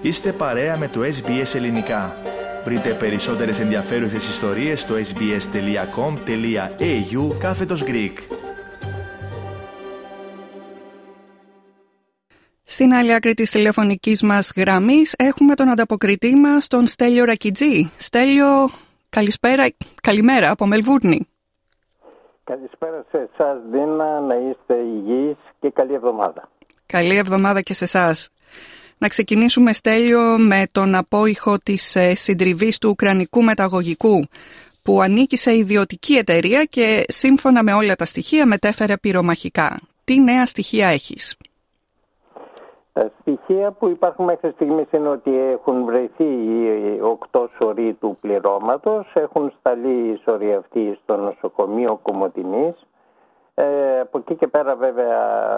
Είστε παρέα με το SBS Ελληνικά. Βρείτε περισσότερες ενδιαφέρουσες ιστορίες στο sbs.com.au/Greek. Στην άλλη άκρη της τηλεφωνικής μας γραμμής έχουμε τον ανταποκριτή μας, τον Στέλιο Ρακιτζή. Στέλιο, καλημέρα από Μελβούρνη. Καλησπέρα σε εσάς, Δίνα, να είστε υγιείς και καλή εβδομάδα. Καλή εβδομάδα και σε εσάς. Να ξεκινήσουμε, Στέλιο, με τον απόϊχο της συντριβής του Ουκρανικού μεταγωγικού, που ανήκει σε ιδιωτική εταιρεία και σύμφωνα με όλα τα στοιχεία μετέφερε πυρομαχικά. Τι νέα στοιχεία έχεις? Τα στοιχεία που υπάρχουν μέχρι στιγμής είναι ότι έχουν βρεθεί 8 σωροί του πληρώματος, έχουν σταλεί οι σωροί αυτοί στο νοσοκομείο Κομοτηνής. Από εκεί και πέρα βέβαια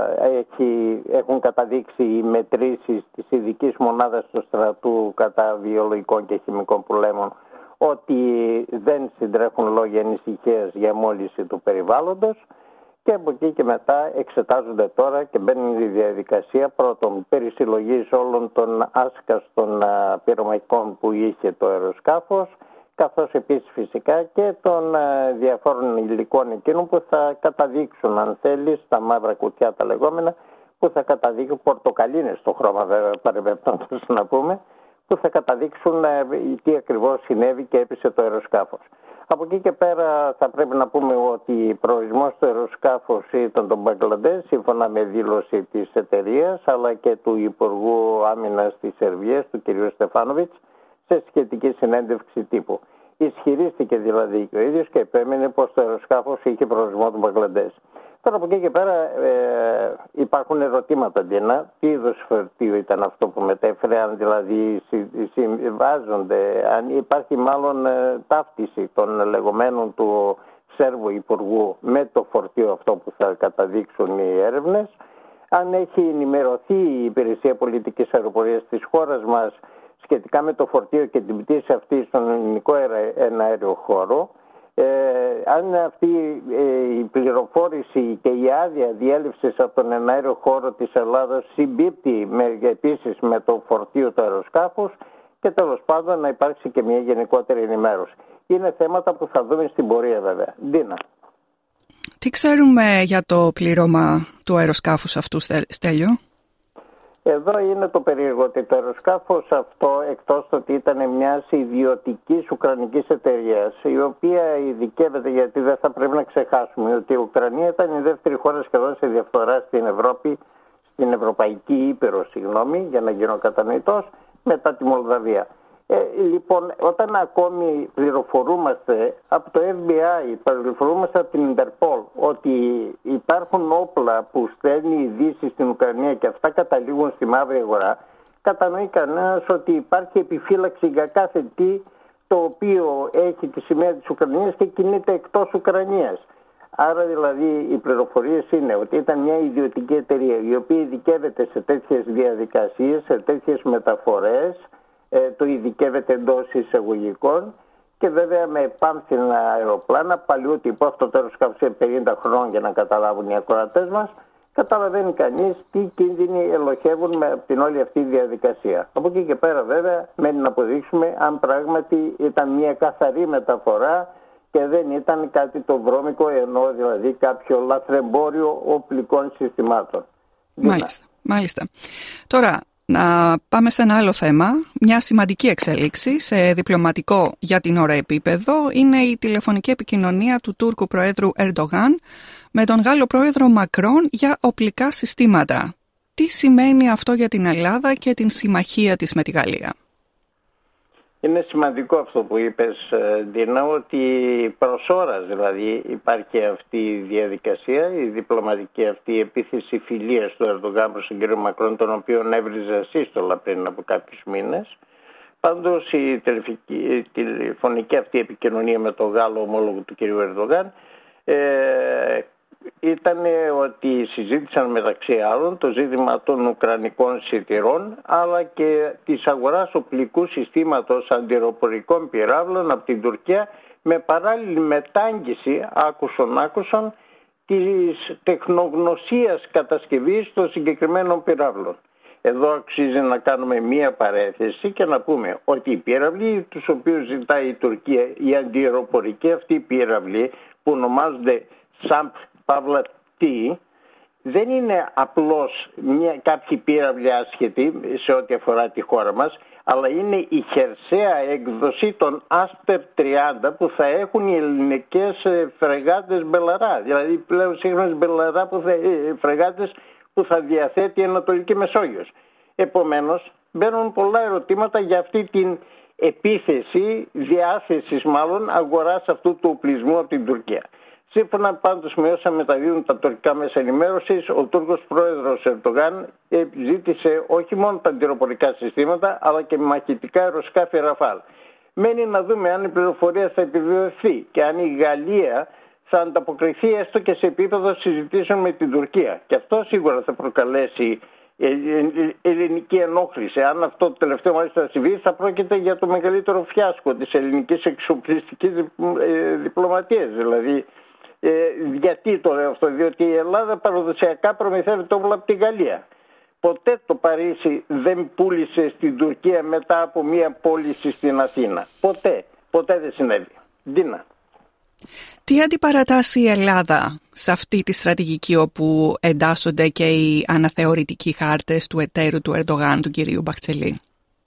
έχουν καταδείξει οι μετρήσεις της ειδικής μονάδας του στρατού κατά βιολογικών και χημικών πολέμων ότι δεν συντρέχουν λόγια ανησυχίας για μόλυνση του περιβάλλοντος. Και από εκεί και μετά εξετάζονται τώρα και μπαίνουν η διαδικασία πρώτον περισυλλογής όλων των άσκαστων πυρομαχικών που είχε το αεροσκάφος, καθώς επίσης φυσικά και των διαφόρων υλικών εκείνων που θα καταδείξουν, αν θέλει, στα μαύρα κουτιά τα λεγόμενα, που θα καταδείξουν, πορτοκαλίνες στο χρώμα βέβαια παρεμπιπτόντως να πούμε, που θα καταδείξουν τι ακριβώς συνέβη και έπεισε το αεροσκάφος. Από εκεί και πέρα θα πρέπει να πούμε ότι προορισμός του αεροσκάφους ήταν το Μπαγκλαντές, σύμφωνα με δήλωση της εταιρείας, αλλά και του Υπουργού Άμυνας της Σερβίας, του κ. Στεφάνοβιτς, σε σχετική συνέντευξη τύπου. Ισχυρίστηκε δηλαδή και ο ίδιος και επέμεινε πως το αεροσκάφος είχε προορισμό του Μπαγκλαντές. Τώρα από εκεί και πέρα υπάρχουν ερωτήματα, Ντίνα. Τι είδους φορτίο ήταν αυτό που μετέφερε, αν δηλαδή συμβάζονται, αν υπάρχει μάλλον ταύτιση των λεγόμενων του Σέρβου Υπουργού με το φορτίο αυτό που θα καταδείξουν οι έρευνες, αν έχει ενημερωθεί η Υπηρεσία Πολιτικής Αεροπορίας της χώρας μας σχετικά με το φορτίο και την πτήση αυτή στον ελληνικό εναέριο χώρο. Αν αυτή η πληροφόρηση και η άδεια διέλευσης από τον εναέριο χώρο της Ελλάδας συμπίπτει επίσης με το φορτίο του αεροσκάφους και τέλος πάντων να υπάρξει και μια γενικότερη ενημέρωση. Είναι θέματα που θα δούμε στην πορεία βέβαια. Ντίνα. Τι ξέρουμε για το πλήρωμα του αεροσκάφους αυτού, Στέλιο? Εδώ είναι το περίεργο ότι το αεροσκάφος αυτό, εκτός ότι ήταν μιας ιδιωτικής ουκρανικής εταιρείας, η οποία ειδικεύεται, γιατί δεν θα πρέπει να ξεχάσουμε ότι η Ουκρανία ήταν η δεύτερη χώρα σχεδόν σε διαφθορά στην Ευρώπη, στην Ευρωπαϊκή Ήπειρο, για να γίνω κατανοητός, μετά τη Μολδαβία. Λοιπόν, όταν ακόμη πληροφορούμαστε από το FBI, πληροφορούμαστε από την Interpol ότι υπάρχουν όπλα που στέλνει η Δύση στην Ουκρανία και αυτά καταλήγουν στη μαύρη αγορά, κατανοεί κανένας ότι υπάρχει επιφύλαξη για κάθε τι το οποίο έχει τη σημαία της Ουκρανίας και κινείται εκτός Ουκρανίας. Άρα δηλαδή οι πληροφορίες είναι ότι ήταν μια ιδιωτική εταιρεία η οποία ειδικεύεται σε τέτοιες διαδικασίες, σε τέτοιες μεταφορές, το ειδικεύεται εντός εισαγωγικών και βέβαια με πάμφθηνα αεροπλάνα παλιού τύπου, αυτό το αεροσκάφος σε 50 χρόνων για να καταλάβουν οι ακροατές μας, καταλαβαίνει κανείς τι κίνδυνοι ελοχεύουν με την όλη αυτή διαδικασία. Από εκεί και πέρα βέβαια μένει να αποδείξουμε αν πράγματι ήταν μια καθαρή μεταφορά και δεν ήταν κάτι το βρώμικο, ενώ δηλαδή κάποιο λαθρεμπόριο οπλικών συστημάτων. Μάλιστα. Τώρα, να πάμε σε ένα άλλο θέμα. Μια σημαντική εξέλιξη σε διπλωματικό για την ώρα επίπεδο είναι η τηλεφωνική επικοινωνία του Τούρκου Προέδρου Ερντογάν με τον Γάλλο Πρόεδρο Μακρόν για οπλικά συστήματα. Τι σημαίνει αυτό για την Ελλάδα και την συμμαχία της με τη Γαλλία? Είναι σημαντικό αυτό που είπες, Ντίνα, ότι προς ώρας δηλαδή υπάρχει αυτή η διαδικασία, η διπλωματική αυτή επίθεση φιλίας του Ερντογάν προς τον κύριο Μακρόν, τον οποίο έβριζε ασύστολα πριν από κάποιους μήνες. Πάντως η τηλεφωνική αυτή επικοινωνία με τον Γάλλο ομόλογο του κύριου Ερντογάν ήταν ότι συζήτησαν μεταξύ άλλων το ζήτημα των ουκρανικών σιτηρών αλλά και της αγοράς οπλικού συστήματος αντιεροπορικών πυράβλων από την Τουρκία με παράλληλη μετάγγιση, άκουσον, της τεχνογνωσίας κατασκευής των συγκεκριμένων πυράβλων. Εδώ αξίζει να κάνουμε μία παρέθεση και να πούμε ότι οι πύραυλοι τους οποίους ζητάει η Τουρκία, οι αντιεροπορικοί αυτοί οι πύραυλοι που ονομάζονται SAMP-T, δεν είναι απλώς κάποιοι πύραυλοι άσχετοι σε ό,τι αφορά τη χώρα μας, αλλά είναι η χερσαία έκδοση των Άστερ 30 που θα έχουν οι ελληνικές φρεγάτες Μπελαρά. Δηλαδή πλέον σύγχρονες Μπελαρά φρεγάτες που θα διαθέτει η Ανατολική Μεσόγειος. Επομένως μπαίνουν πολλά ερωτήματα για αυτή την επίθεση, διάθεσης μάλλον αγοράς αυτού του οπλισμού από την Τουρκία. Σύμφωνα πάντως με όσα μεταδίδουν τα τουρκικά μέσα ενημέρωσης, ο Τούρκος πρόεδρος Ερντογάν ζήτησε όχι μόνο τα αντιεροπορικά συστήματα, αλλά και μαχητικά αεροσκάφη Ραφάλ. Μένει να δούμε αν η πληροφορία θα επιβεβαιωθεί και αν η Γαλλία θα ανταποκριθεί έστω και σε επίπεδο συζητήσεων με την Τουρκία. Και αυτό σίγουρα θα προκαλέσει ελληνική ενόχληση. Αν αυτό το τελευταίο μάλιστα συμβεί, θα πρόκειται για το μεγαλύτερο φιάσκο της ελληνικής εξοπλιστικής διπλωματίας. Δηλαδή, γιατί το λέω αυτό? Διότι η Ελλάδα παραδοσιακά προμηθεύεται όπλα από τη Γαλλία. Ποτέ το Παρίσι δεν πούλησε στην Τουρκία μετά από μία πώληση στην Αθήνα. Ποτέ δεν συνέβη. Ντίνα. Τι αντιπαρατάσσει η Ελλάδα σε αυτή τη στρατηγική όπου εντάσσονται και οι αναθεωρητικοί χάρτες του εταίρου του Ερντογάν, του κυρίου Μπαχτσελή?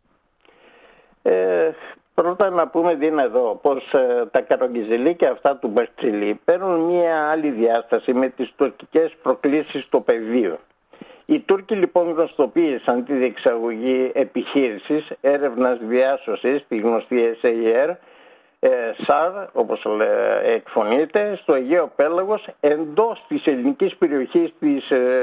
Πρώτα να πούμε, Δίνα, εδώ πως τα καρογγιζελίκια αυτά του Μπαχτσελή παίρνουν μια άλλη διάσταση με τις τουρκικές προκλήσεις στο πεδίο. Οι Τούρκοι λοιπόν γνωστοποίησαν τη διεξαγωγή επιχείρησης έρευνας διάσωσης, τη γνωστή SAR, ΣΑΡ όπως εκφωνείται, στο Αιγαίο Πέλαγος, εντός της ελληνικής περιοχής της,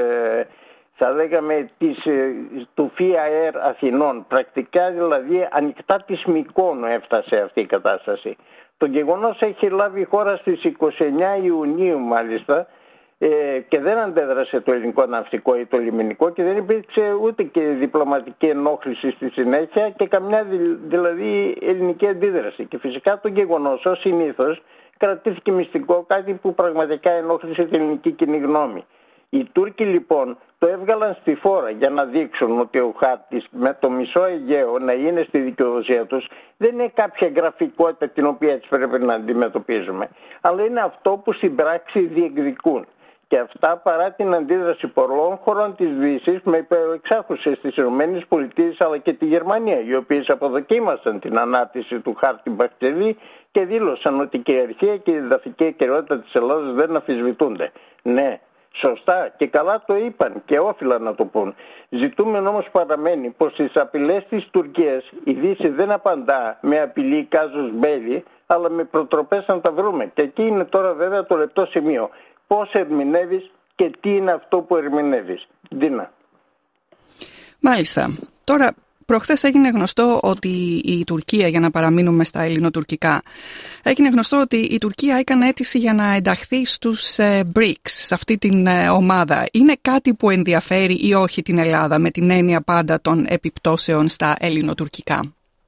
θα λέγαμε, του ΦΙΑΕΡ Αθηνών. Πρακτικά δηλαδή ανοιχτά της Μυκόνου έφτασε αυτή η κατάσταση. Το γεγονός έχει λάβει η χώρα στις 29 Ιουνίου μάλιστα, και δεν αντέδρασε το ελληνικό ναυτικό ή το λιμενικό και δεν υπήρξε ούτε και διπλωματική ενόχληση στη συνέχεια και καμιά δηλαδή ελληνική αντίδραση. Και φυσικά το γεγονός ως συνήθως κρατήθηκε μυστικό, κάτι που πραγματικά ενόχλησε την ελληνική κοινή γνώμη. Οι Τούρκοι λοιπόν το έβγαλαν στη φόρα για να δείξουν ότι ο χάρτης με το μισό Αιγαίο να είναι στη δικαιοδοσία τους δεν είναι κάποια γραφικότητα την οποία έτσι πρέπει να αντιμετωπίζουμε, αλλά είναι αυτό που στην πράξη διεκδικούν. Και αυτά παρά την αντίδραση πολλών χωρών της Δύσης με υπερεξάχουσες στις ΗΠΑ αλλά και τη Γερμανία, οι οποίες αποδοκίμασαν την ανάρτηση του χάρτη Μπαχτσελή και δήλωσαν ότι η κυριαρχία και η εδαφική ακεραιότητα της Ελλάδας δεν αμφισβητούνται. Ναι, σωστά και καλά το είπαν και όφυλαν να το πούν. Ζητούμενο όμως παραμένει πως στις απειλές της Τουρκίας η Δύση δεν απαντά με απειλή κάζους μπέλι, αλλά με προτροπές να τα βρούμε. Και εκεί είναι τώρα βέβαια το λεπτό σημείο. Πώς ερμηνεύεις και τι είναι αυτό που ερμηνεύεις. Ντίνα. Μάλιστα. Τώρα, προχθές έγινε γνωστό ότι η Τουρκία, για να παραμείνουμε στα ελληνοτουρκικά, έγινε γνωστό ότι η Τουρκία έκανε αίτηση για να ενταχθεί στους BRICS, σε αυτή την ομάδα. Είναι κάτι που ενδιαφέρει ή όχι την Ελλάδα, με την έννοια πάντα των επιπτώσεων στα ελληνοτουρκικά?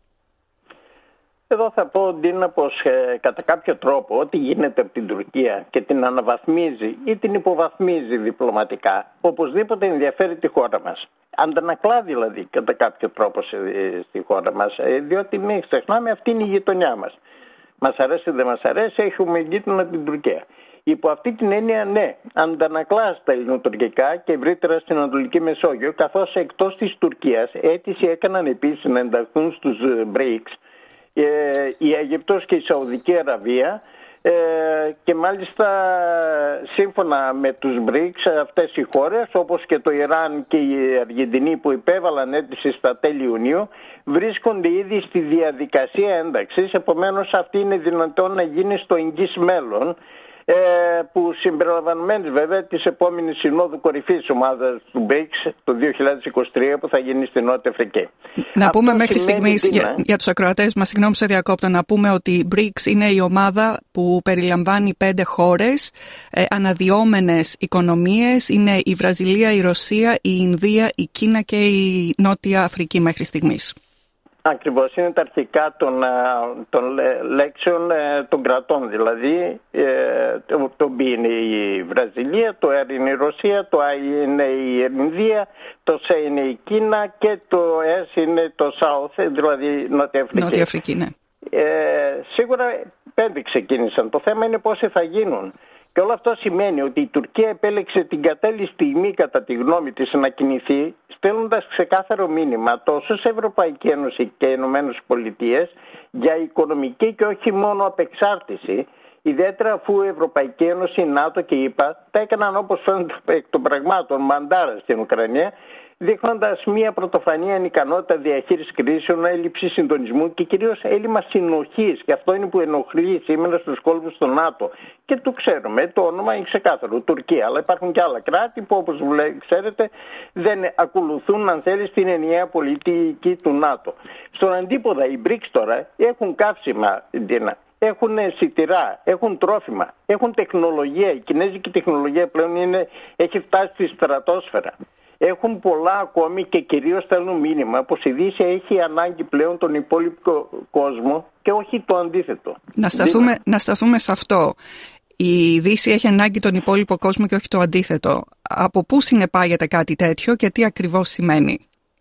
Εδώ θα πω, Ντίνα, πως κατά κάποιο τρόπο ό,τι γίνεται από την Τουρκία και την αναβαθμίζει ή την υποβαθμίζει διπλωματικά, οπωσδήποτε ενδιαφέρει τη χώρα μας. Αντανακλά δηλαδή κατά κάποιο τρόπο στη χώρα μας, διότι μην ξεχνάμε αυτή είναι η γειτονιά μας. Μας αρέσει δεν μας αρέσει, έχουμε γείτονα την Τουρκία. Υπό αυτή την έννοια, ναι, αντανακλά στα ελληνοτουρκικά και ευρύτερα στην Ανατολική Μεσόγειο, καθώς εκτός της Τουρκίας αίτηση έκαναν επίσης να ενταχθούν στους BRICS η Αιγυπτός και η Σαουδική Αραβία, και μάλιστα σύμφωνα με τους BRICS αυτές οι χώρες όπως και το Ιράν και η Αργεντινή που υπέβαλαν αίτηση στα τέλη Ιουνίου βρίσκονται ήδη στη διαδικασία ένταξης, επομένως αυτή είναι δυνατόν να γίνει στο εγγύς μέλλον, που συμπεριλαμβανομένης βέβαια της επόμενης συνόδου κορυφής ομάδας του BRICS το 2023 που θα γίνει στη Νότια Αφρική. Να πούμε μέχρι στιγμής για τους ακροατές μας, συγγνώμη σε διακόπτω, να πούμε ότι η BRICS είναι η ομάδα που περιλαμβάνει 5 χώρες, αναδυόμενες οικονομίες, είναι η Βραζιλία, η Ρωσία, η Ινδία, η Κίνα και η Νότια Αφρική μέχρι στιγμής. Ακριβώς, είναι τα αρχικά των λέξεων των κρατών. Δηλαδή, το B είναι η Βραζιλία, το R είναι η Ρωσία, το I είναι η Ινδία, το C είναι η Κίνα και το S είναι το South, δηλαδή Νότια Αφρική. Νότια Αφρική, ναι. Σίγουρα 5 ξεκίνησαν. Το θέμα είναι πόσοι θα γίνουν. Και όλο αυτό σημαίνει ότι η Τουρκία επέλεξε την κατάλληλη στιγμή, κατά τη γνώμη της, να κινηθεί, στέλνοντας ξεκάθαρο μήνυμα τόσο σε Ευρωπαϊκή Ένωση και Ηνωμένες Πολιτείες για οικονομική και όχι μόνο απεξάρτηση, ιδιαίτερα αφού η Ευρωπαϊκή Ένωση, η ΝΑΤΟ και η ΗΠΑ τα έκαναν, όπως φαίνεται εκ των πραγμάτων, μαντάρα στην Ουκρανία, δείχνοντας μια πρωτοφανή ανικανότητα διαχείρισης κρίσεων, έλλειψη συντονισμού και κυρίως έλλειμμα συνοχής. Και αυτό είναι που ενοχλεί σήμερα στους κόλπους του ΝΑΤΟ. Και το ξέρουμε, το όνομα είναι ξεκάθαρο, Τουρκία. Αλλά υπάρχουν και άλλα κράτη που, όπως ξέρετε, δεν ακολουθούν, αν θέλει, την ενιαία πολιτική του ΝΑΤΟ. Στον αντίποδα, οι BRICS τώρα έχουν καύσιμα, Ντίνα. Έχουν σιτηρά, έχουν τρόφιμα, έχουν τεχνολογία. Η κινέζικη τεχνολογία πλέον έχει φτάσει στη στρατόσφαιρα. Έχουν πολλά ακόμη και κυρίως στέλνουν μήνυμα πως η Δύση έχει ανάγκη πλέον τον υπόλοιπο κόσμο και όχι το αντίθετο. Να σταθούμε σε αυτό. Η Δύση έχει ανάγκη τον υπόλοιπο κόσμο και όχι το αντίθετο. Από πού συνεπάγεται κάτι τέτοιο και τι ακριβώς σημαίνει?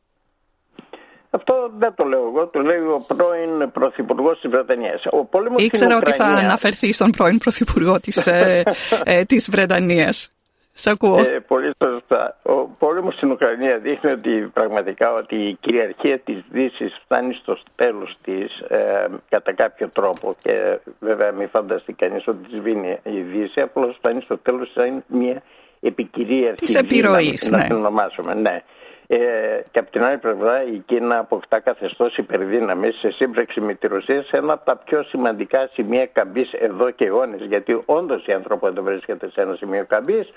Αυτό δεν το λέω εγώ, το λέει ο πρώην Πρωθυπουργός της Βρετανίας. Ήξερα ότι θα αναφερθεί στον πρώην Πρωθυπουργό της Βρετανίας. Σ' ακούω. Πολύ σωστά. Ο πόλεμος στην Ουκρανία δείχνει ότι πραγματικά ότι η κυριαρχία της Δύσης φτάνει στο τέλος της κατά κάποιο τρόπο, και βέβαια μην φανταστεί κανείς ότι τη σβήνει η Δύση, απλώς φτάνει στο τέλος σαν μια επικυρίαρχη της επιρροής, να την ονομάσουμε. Ναι. Και από την άλλη πλευρά η Κίνα αποκτά καθεστώς υπερδύναμης σε σύμπραξη με τη Ρωσία σε ένα από τα πιο σημαντικά σημεία καμπής εδώ και αιώνες, γιατί όντως η ανθρωπότητα βρίσκεται σε ένα σημείο καμπής.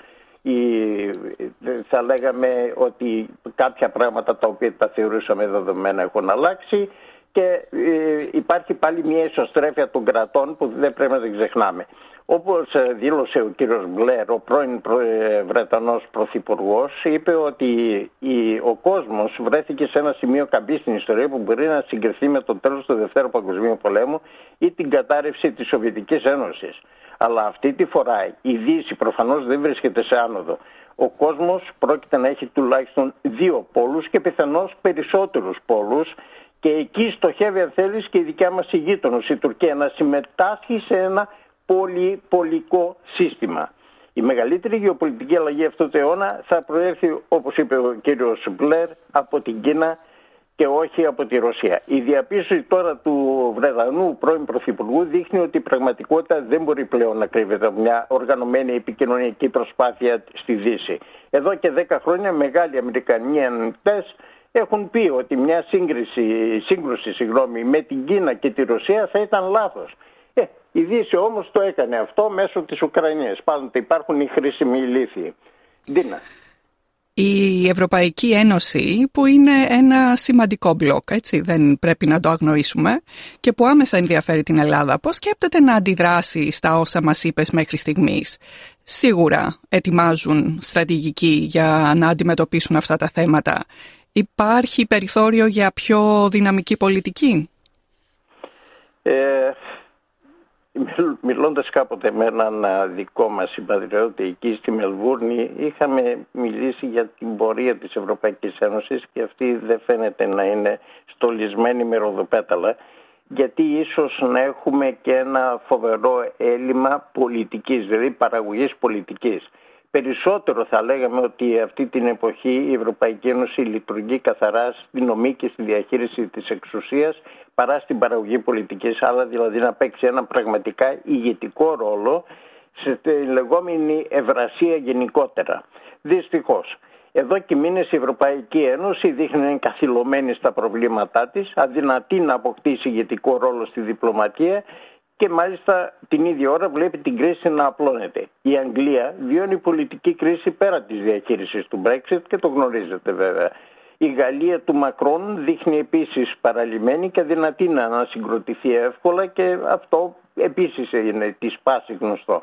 Θα λέγαμε ότι κάποια πράγματα τα οποία τα θεωρούσαμε δεδομένα έχουν αλλάξει και υπάρχει πάλι μια ισοστρέφεια των κρατών που δεν πρέπει να την ξεχνάμε. Όπως δήλωσε ο κύριος Μπλερ, ο πρώην Βρετανός Πρωθυπουργός, είπε ότι ο κόσμος βρέθηκε σε ένα σημείο καμπή στην ιστορία που μπορεί να συγκριθεί με το τέλος του Δευτέρου Παγκοσμίου Πολέμου ή την κατάρρευση της Σοβιετικής Ένωσης. Αλλά αυτή τη φορά η Δύση προφανώς δεν βρίσκεται σε άνοδο. Ο κόσμος πρόκειται να έχει τουλάχιστον 2 πόλους και πιθανώς περισσότερους πόλους, και εκεί στοχεύει, αν θέλεις, και η δικιά μας γείτονος, η Τουρκία, να συμμετάσχει σε ένα πολυπολικό σύστημα. Η μεγαλύτερη γεωπολιτική αλλαγή αυτού του αιώνα θα προέρθει, όπως είπε ο κύριος Μπλερ, από την Κίνα και όχι από τη Ρωσία. Η διαπίστωση τώρα του Βρετανού πρώην Πρωθυπουργού δείχνει ότι η πραγματικότητα δεν μπορεί πλέον να κρύβεται από μια οργανωμένη επικοινωνιακή προσπάθεια στη Δύση. Εδώ και 10 χρόνια μεγάλοι Αμερικανοί αναλυτές έχουν πει ότι μια σύγκρουση με την Κίνα και τη Ρωσία θα ήταν λάθος. Η Δύση όμως το έκανε αυτό μέσω της Ουκρανίας. Πάντοτε υπάρχουν οι χρήσιμοι ηλίθιοι. Ντίνα. Η Ευρωπαϊκή Ένωση, που είναι ένα σημαντικό μπλοκ, έτσι, δεν πρέπει να το αγνοήσουμε, και που άμεσα ενδιαφέρει την Ελλάδα, πώς σκέπτεται να αντιδράσει στα όσα μας είπες μέχρι στιγμής? Σίγουρα ετοιμάζουν στρατηγική για να αντιμετωπίσουν αυτά τα θέματα. Υπάρχει περιθώριο για πιο δυναμική πολιτική? Μιλώντας κάποτε με έναν δικό μας συμπατριώτη εκεί στη Μελβούρνη, είχαμε μιλήσει για την πορεία της Ευρωπαϊκής Ένωσης και αυτή δεν φαίνεται να είναι στολισμένη με ροδοπέταλα, γιατί ίσως να έχουμε και ένα φοβερό έλλειμμα πολιτικής, δηλαδή παραγωγής πολιτικής. Περισσότερο θα λέγαμε ότι αυτή την εποχή η Ευρωπαϊκή Ένωση λειτουργεί καθαρά στη νομή και στη διαχείριση της εξουσίας παρά στην παραγωγή πολιτικής, αλλά δηλαδή να παίξει ένα πραγματικά ηγετικό ρόλο στη λεγόμενη ευρασία γενικότερα. Δυστυχώς, εδώ και μήνες η Ευρωπαϊκή Ένωση δείχνει να είναι καθυλωμένη στα προβλήματά της, αδυνατή να αποκτήσει ηγετικό ρόλο στη διπλωματία, και μάλιστα την ίδια ώρα βλέπει την κρίση να απλώνεται. Η Αγγλία βιώνει πολιτική κρίση πέρα της διαχείρισης του Brexit και το γνωρίζετε βέβαια. Η Γαλλία του Μακρόν δείχνει επίσης παραλυμένη και αδυνατή να ανασυγκροτηθεί εύκολα, και αυτό επίσης είναι της πάση γνωστό.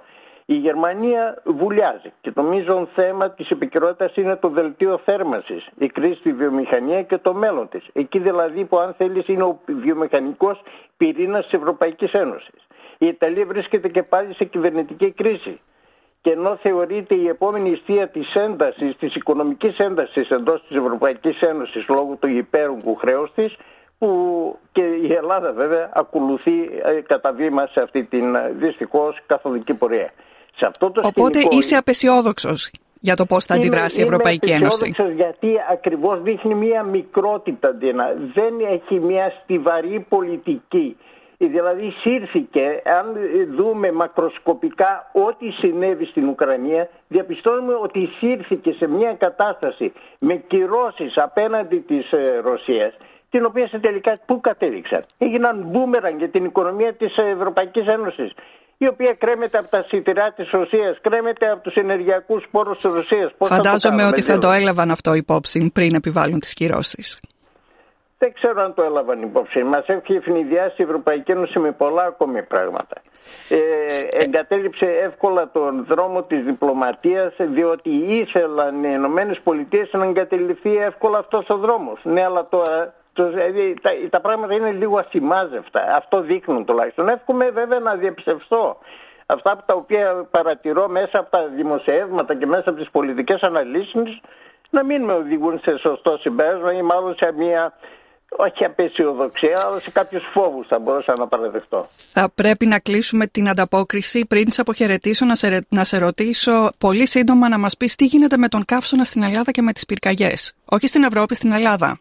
Η Γερμανία βουλιάζει και το μείζον θέμα της επικαιρότητας είναι το δελτίο θέρμανσης, η κρίση στη βιομηχανία και το μέλλον της. Εκεί δηλαδή που αν θέλεις είναι ο βιομηχανικός πυρήνας της Ευρωπαϊκής Ένωσης. Η Ιταλία βρίσκεται και πάλι σε κυβερνητική κρίση. Και ενώ θεωρείται η επόμενη εστία της έντασης, της οικονομικής έντασης εντός της Ευρωπαϊκής Ένωσης λόγω του υπέρογκου χρέους της, που και η Ελλάδα βέβαια ακολουθεί κατά βήμα σε αυτή την δυστυχώς καθολική πορεία. Σε αυτό το οπότε είσαι απεσιόδοξος για το πώς θα αντιδράσει η Ευρωπαϊκή Ένωση. Είμαι απεσιόδοξος γιατί ακριβώς δείχνει μια μικρότητα, δεν έχει μια στιβαρή πολιτική. Δηλαδή σύρθηκε, αν δούμε μακροσκοπικά ό,τι συνέβη στην Ουκρανία, διαπιστώνουμε ότι σύρθηκε σε μια κατάσταση με κυρώσεις απέναντι της Ρωσίας, την οποία σε τελικά πού κατέληξαν? Έγιναν μπούμεραν για την οικονομία της Ευρωπαϊκής Ένωσης, η οποία κρέμεται από τα σιτηρά της Ρωσίας, κρέμεται από τους ενεργειακούς πόρους της Ρωσίας. Φαντάζομαι ότι θα το έλαβαν αυτό υπόψη πριν επιβάλλουν τις κυρώσεις. Δεν ξέρω αν το έλαβαν υπόψη. Μας έχει ευνηδιάσει η Ευρωπαϊκή Ένωση με πολλά ακόμη πράγματα. Εγκατέλειψε εύκολα τον δρόμο της διπλωματίας, διότι ήθελαν οι ΗΠΑ να εγκατελειφθεί εύκολα αυτός ο δρόμος. Ναι, αλλά τώρα τα πράγματα είναι λίγο ασημάζευτα. Αυτό δείχνουν τουλάχιστον. Εύχομαι βέβαια να διαψευστώ. Αυτά τα οποία παρατηρώ μέσα από τα δημοσιεύματα και μέσα από τις πολιτικές αναλύσεις να μην με οδηγούν σε σωστό συμπέρασμα ή μάλλον σε μια, όχι απεσιοδοξία, αλλά σε κάποιους φόβους θα μπορούσα να παραδεχτώ. Θα πρέπει να κλείσουμε την ανταπόκριση. Πριν σε αποχαιρετήσω, να σε ρωτήσω πολύ σύντομα να μας πεις τι γίνεται με τον καύσωνα στην Ελλάδα και με τις πυρκαγιές. Όχι στην Ευρώπη, στην Ελλάδα.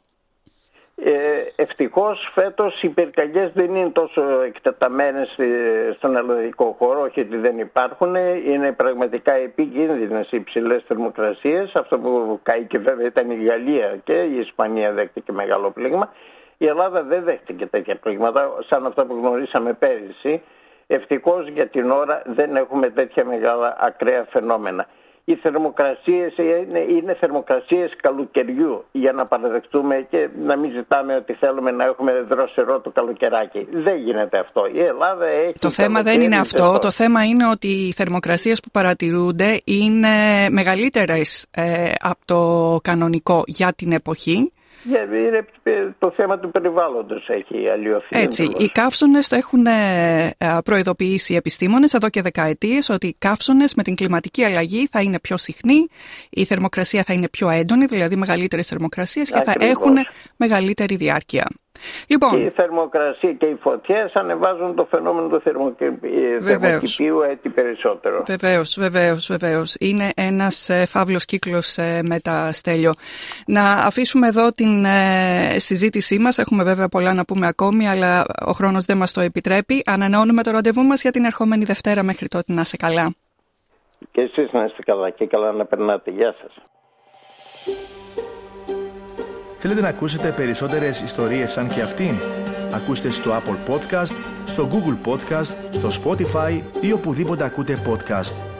Ευτυχώς φέτος οι πυρκαγιές δεν είναι τόσο εκτεταμένες στον ελληνικό χώρο, όχι ότι δεν υπάρχουν, είναι πραγματικά επικίνδυνες οι υψηλές θερμοκρασίες. Αυτό που καήκε βέβαια ήταν η Γαλλία και η Ισπανία δέχτηκε μεγάλο πλήγμα. Η Ελλάδα δεν δέχτηκε τέτοια πλήγματα σαν αυτά που γνωρίσαμε πέρυσι. Ευτυχώς για την ώρα δεν έχουμε τέτοια μεγάλα ακραία φαινόμενα. Οι θερμοκρασίες είναι θερμοκρασίες καλοκαιριού για να παραδεχτούμε και να μην ζητάμε ότι θέλουμε να έχουμε δροσερό το καλοκαιράκι. Δεν γίνεται αυτό. Η Ελλάδα έχει... Το θέμα δεν είναι αυτό. Το θέμα είναι ότι οι θερμοκρασίες που παρατηρούνται είναι μεγαλύτερες από το κανονικό για την εποχή. Το θέμα του περιβάλλοντος έχει αλλοιωθεί. Έτσι, οι καύσωνες το έχουν προειδοποιήσει οι επιστήμονες εδώ και δεκαετίες ότι οι καύσωνες με την κλιματική αλλαγή θα είναι πιο συχνοί, η θερμοκρασία θα είναι πιο έντονη, δηλαδή μεγαλύτερες θερμοκρασίες και θα έχουν μεγαλύτερη διάρκεια. Λοιπόν, και η θερμοκρασία και οι φωτιές ανεβάζουν το φαινόμενο του θερμοκηπίου έτσι περισσότερο. Βεβαίως. Είναι ένας φαύλος κύκλος μετά, Στέλιο. Να αφήσουμε εδώ την συζήτησή μας. Έχουμε βέβαια πολλά να πούμε ακόμη, αλλά ο χρόνος δεν μας το επιτρέπει. Ανανεώνουμε το ραντεβού μας για την ερχόμενη Δευτέρα. Μέχρι τότε να είσαι καλά. Και εσείς να είστε καλά και καλά να περνάτε. Γεια σας. Θέλετε να ακούσετε περισσότερες ιστορίες σαν και αυτήν? Ακούστε στο Apple Podcast, στο Google Podcast, στο Spotify ή οπουδήποτε ακούτε podcast.